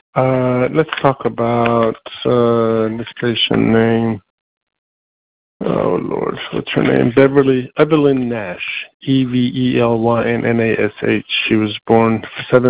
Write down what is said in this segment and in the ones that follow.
Let's talk about this patient name. Oh Lord, what's her name? Evelyn Nash, Evelynnnash. She was born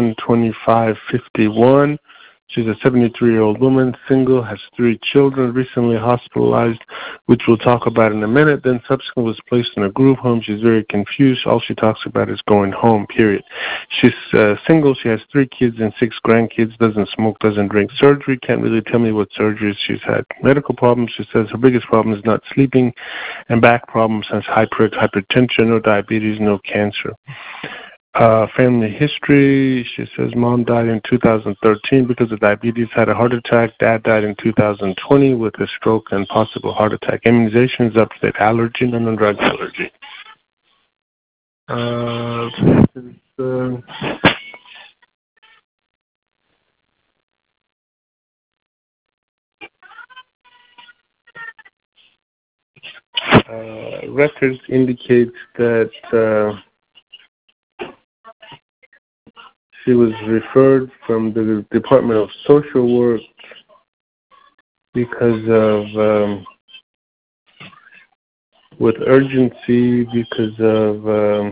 7/25/51. She's a 73-year-old woman, single, has 3 children, recently hospitalized, which we'll talk about in a minute. Then subsequently was placed in a group home. She's very confused. All she talks about is going home, period. She's single. She has 3 kids and 6 grandkids, doesn't smoke, doesn't drink. Surgery, can't really tell me what surgeries she's had. Medical problems, she says her biggest problem is not sleeping, and back problems, has hypertension, no diabetes, no cancer. Family history, she says mom died in 2013 because of diabetes, had a heart attack. Dad died in 2020 with a stroke and possible heart attack. Immunizations, up-to-date. Allergy, non-drug allergy. Records indicates that she was referred from the Department of Social Work because of, with urgency, because of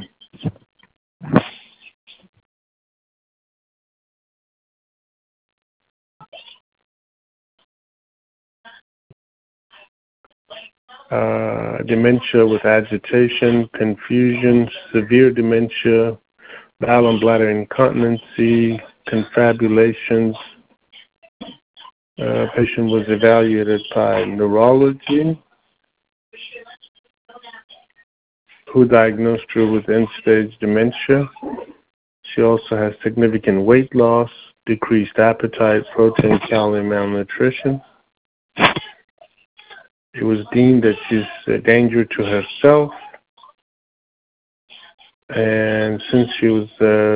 dementia with agitation, confusion, severe dementia, bowel and bladder incontinency, confabulations. Patient was evaluated by neurology, who diagnosed her with end-stage dementia. She also has significant weight loss, decreased appetite, protein, calorie malnutrition. It was deemed that she's a danger to herself. And since she was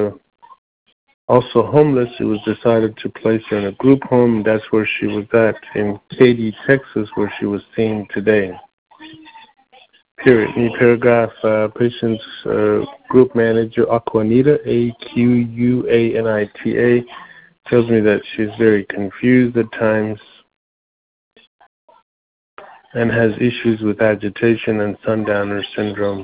also homeless, it was decided to place her in a group home. That's where she was at in Katy, Texas, where she was seen today. Period. New paragraph, patient's group manager, Aquanita, Aquanita, tells me that she's very confused at times and has issues with agitation and sundowner syndrome.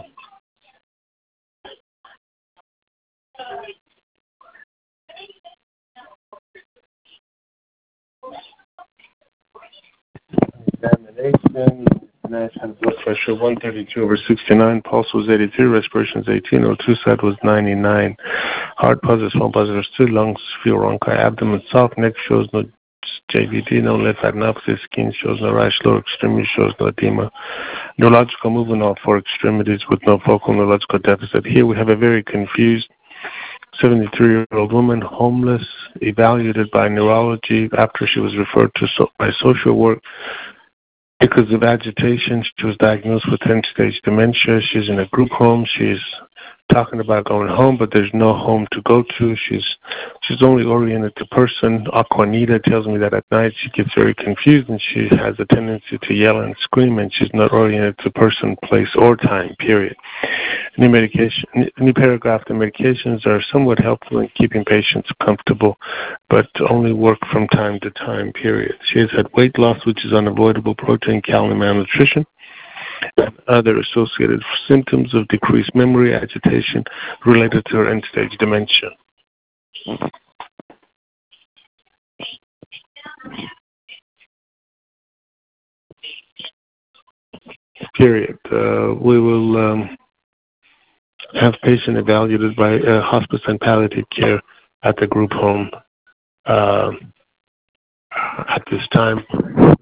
Examination. Nash had blood pressure 132/69, pulse was 83, respiration was 18, O2 sat was 99. Heart positive, small positive, still lungs feel ronchi, abdomen soft, neck shows no JVD, no lymphadenopathy, skin shows no rash, lower extremity shows no edema. Neurological movement all 4 extremities with no focal neurological deficit. Here we have a very confused 73-year-old woman, homeless, evaluated by neurology after she was referred to by social work. Because of agitation, she was diagnosed with end-stage dementia. She's in a group home. She's talking about going home, but there's no home to go to. She's only oriented to person. Aquanita tells me that at night she gets very confused and she has a tendency to yell and scream, and she's not oriented to person, place, or time, period. New paragraph, the medications are somewhat helpful in keeping patients comfortable, but only work from time to time, period. She has had weight loss, which is unavoidable, protein, calorie malnutrition, and other associated symptoms of decreased memory, agitation related to her end-stage dementia. Period. We will have patient evaluated by hospice and palliative care at the group home at this time.